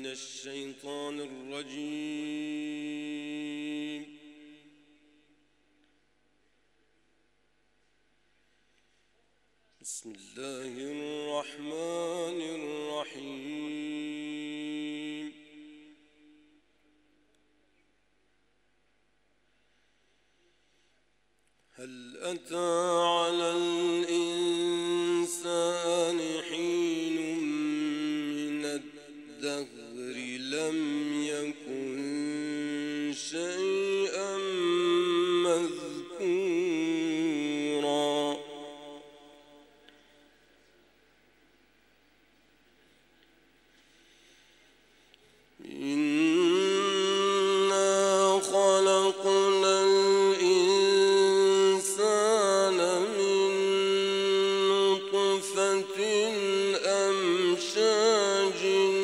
الشيطان الرجيم. بسم الله الرحمن الرحيم. هل أتى على الإنسان حين من الدهر لم يكن شيئا مذكورا. إنا خلقنا الإنسان من نطفة أمشاج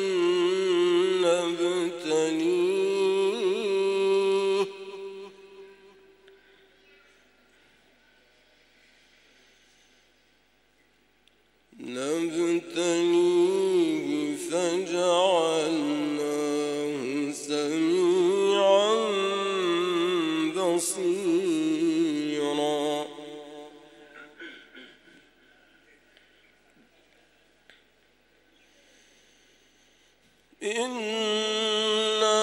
نبتليه فجعلناه سميعا بصيرا. إنا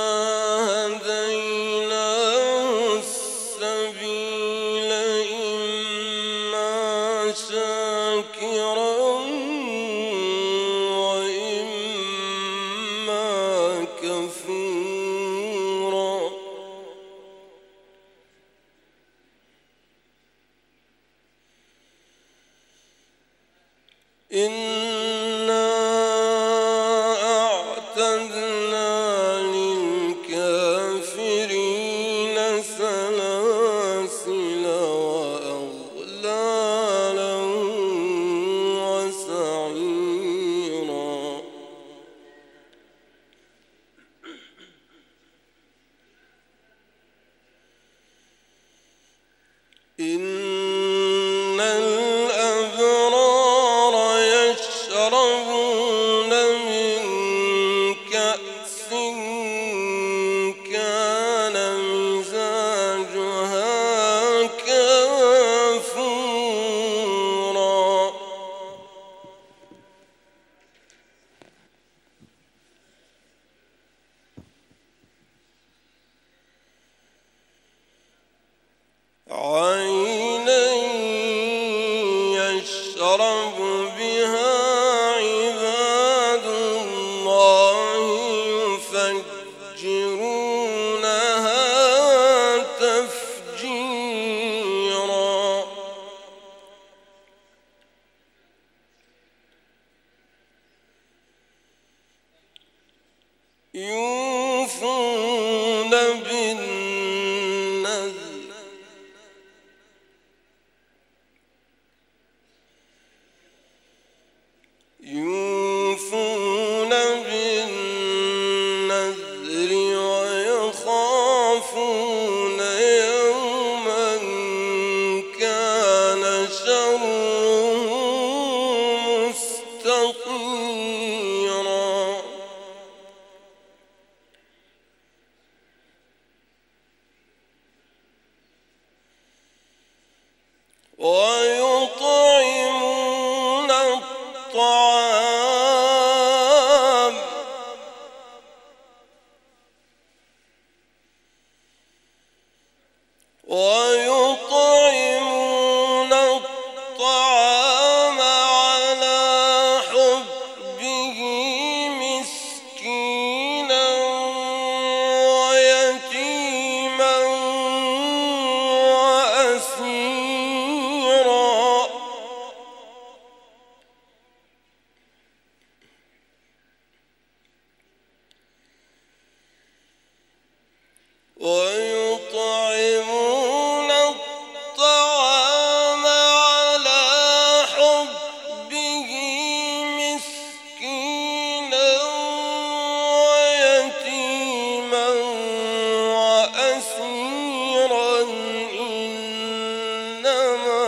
هديناه السبيل إما شاكرا وإما كفورا. إنا أعتدنا للكافرين سلاسل وأغلالا وسعيرا. إن الأبرار يشربون من كأس كان مزاجها كافورا. عينا يشرب بها عباد الله يفجرونها تفجيرا. يوفون بالنذر ويخافون يوما كان شره مستطيرا. ويطعمون الطعام على حبه مسكينا ويتيما وأسيرا. ويطعمون الطعام على حبه مسكينا ويتيما وأسيرا. إنما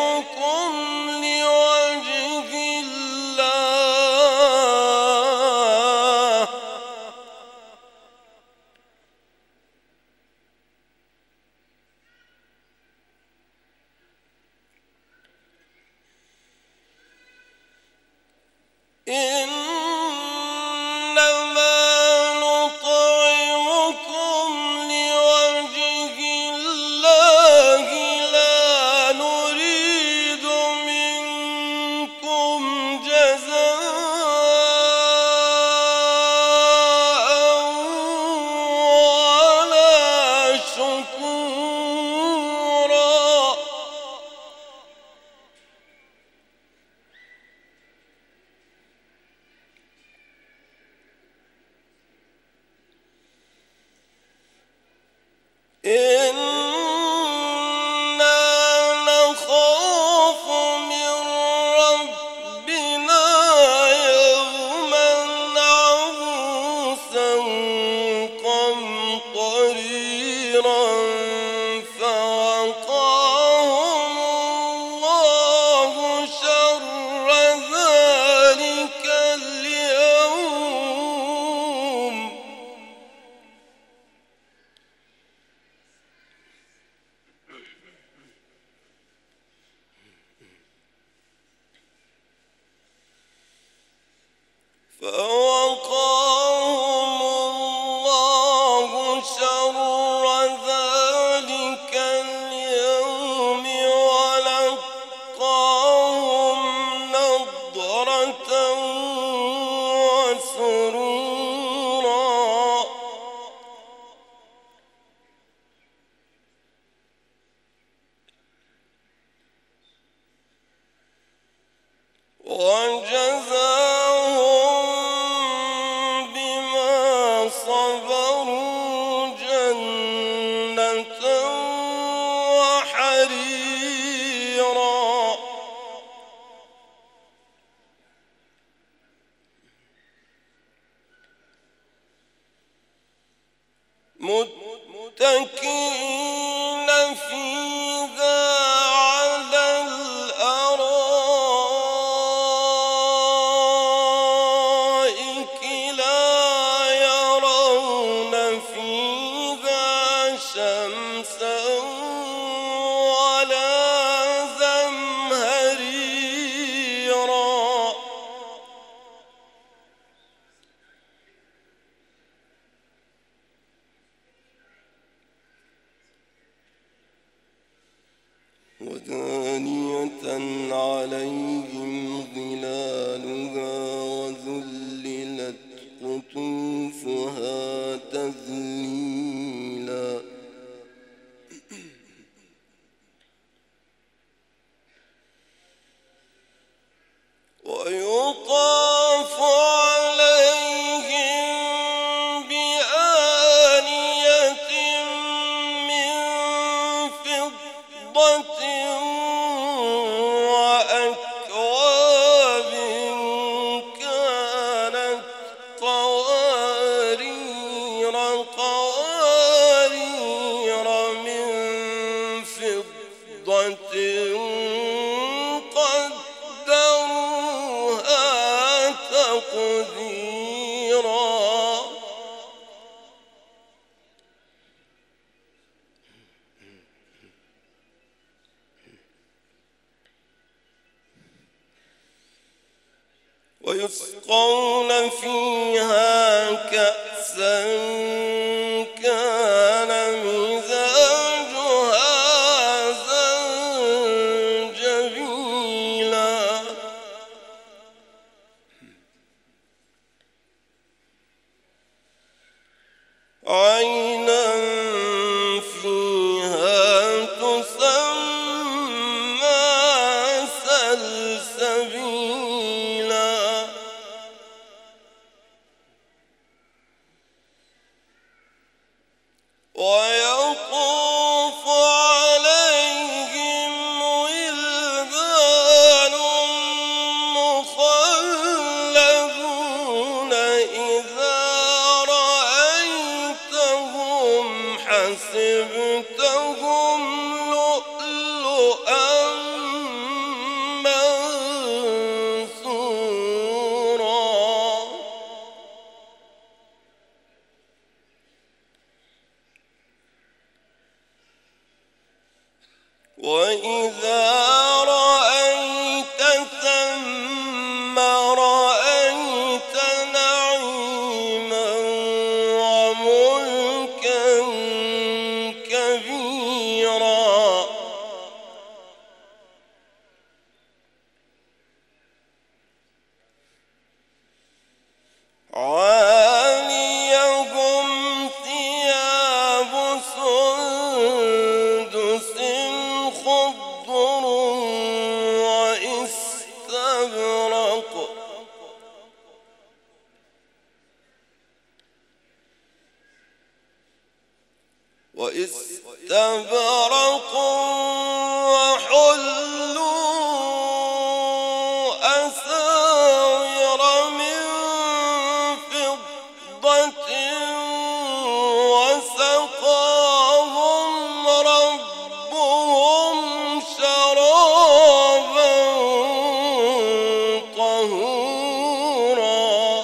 نطعمكم لوجه الله فوقاهم الله شر ذلك اليوم ولقاهم نضرة وسرورا وجزاهم بما صبروا جنة وحريرا متكئين فيها على الأرائك لا يرون فيها شمسا ولا زمهريرا ودانية عليهم ظلالها وذللت قطوفها تذليلا ويطاف عليهم بآنية من فضة وأكواب كانت قوارير من فضة قدروها تقديرا ويسقون فيها كأسا كان مزاجها زنجبيلا عينا فيها تسمى سلسبيلا ويطوف عليهم ولدان مخلدون إذا رأيتهم حسبتهم لؤلؤا منثورا وإذا رأيت ثم رأيت نعيما وملكا كبيرا عاليهم ثياب سندس خضر واستبرق وحلوا أساور من فضة وسقاهم ربهم شرابا طهورا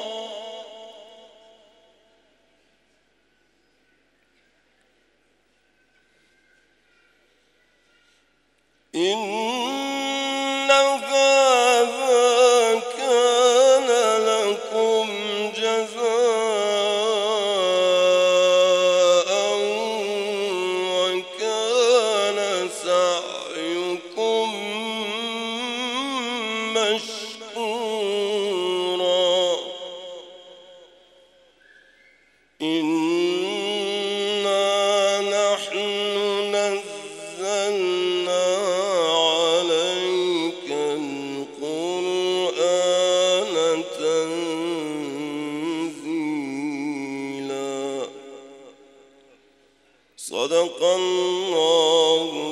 صدق الله